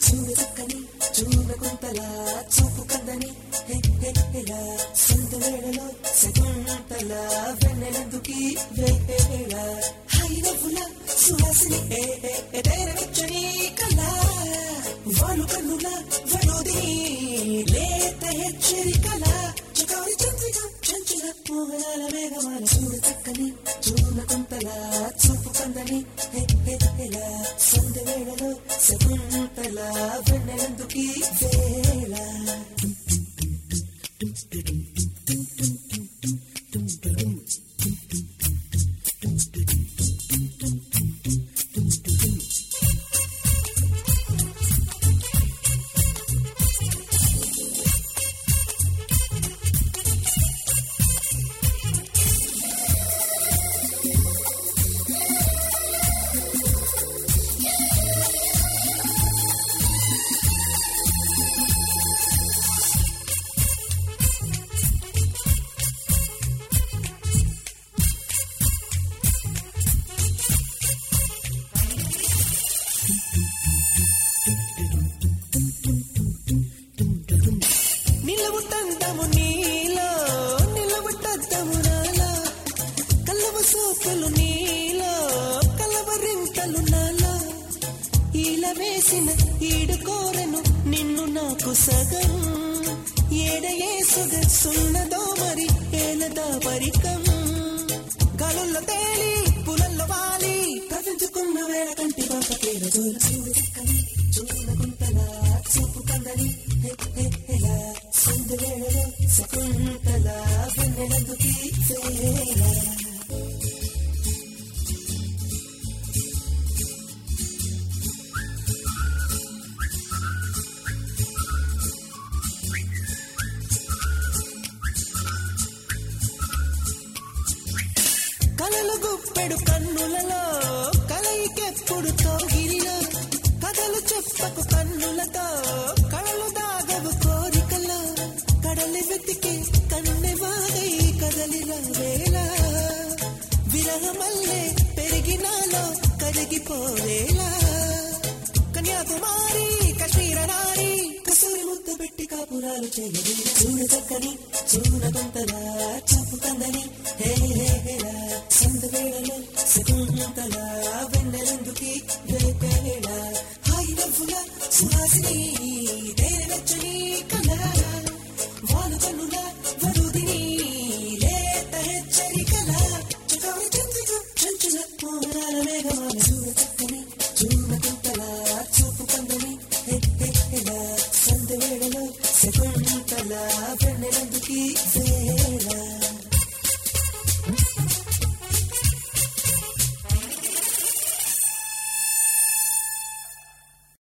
చూడు చక్కని చూడకుంతలా చూపు కందని హెలా సందు వేళలో సగుంతల వెన్నెలందుకి వేళ హై నవ్వుల సుహాసిని తెరవచ్చని కళ వాలు కన్నుల వడోది లేత హెచ్చరికల చకారి చంద్రిక చంచల మోహనాల మేఘమాల చూడు చక్కని చూడకుంతలా చూపు కందని హెలా సందు వేళలో సగుంతల వెన్నెలందుకి వేళ సోకులు నీలో కలవరింతలు నాలో ఇలా వేసిన ఈడు కోరెను నిన్ను నాకు సగం ఏడయేసుగ సున్నదో మరి ఏలదా పరికం గాలుల్లో తేలి పులల్లో వాలి కవించుకున్న వేళ కంటి బాక పేర జోల చూడకని చూడకుంతలా చూపు కందని హెలా సందు వేళలో సకుంతల వెన్నెలందుకి వేళ కలలు గుప్పెడు కన్నులలో కలయికెప్పుడు తోగిరిలో కథలు చెప్పకు కన్నులతో కళలు దాగవు కోరికలో కడలి వెతికి కన్నె వాగై కదలిరా వేళ విరహమల్లే పెరిగినాలో కరిగిపోవేలా కన్యాకుమారి కాశ్మీర నారి కసూరి ముద్దు పెట్టి కాపురాలు చేయని చూడచక్కని చూడకుంతలా చూపు కందని హేలా సందు వేళలో సగుంతల వెన్నెలందుకి వేళ హాయి నవ్వుల సుహాసిని తెరవచ్చని కళ వాలు కన్నుల వరుదిని లేత హెచ్చరికల చకారి చంద్రిక చంచల మోహనాల మేఘమాల చూడచక్కని చూడకుంతల చూపు కందని హెలా సందు వేళలో సగుంతల వెన్నెలందుకి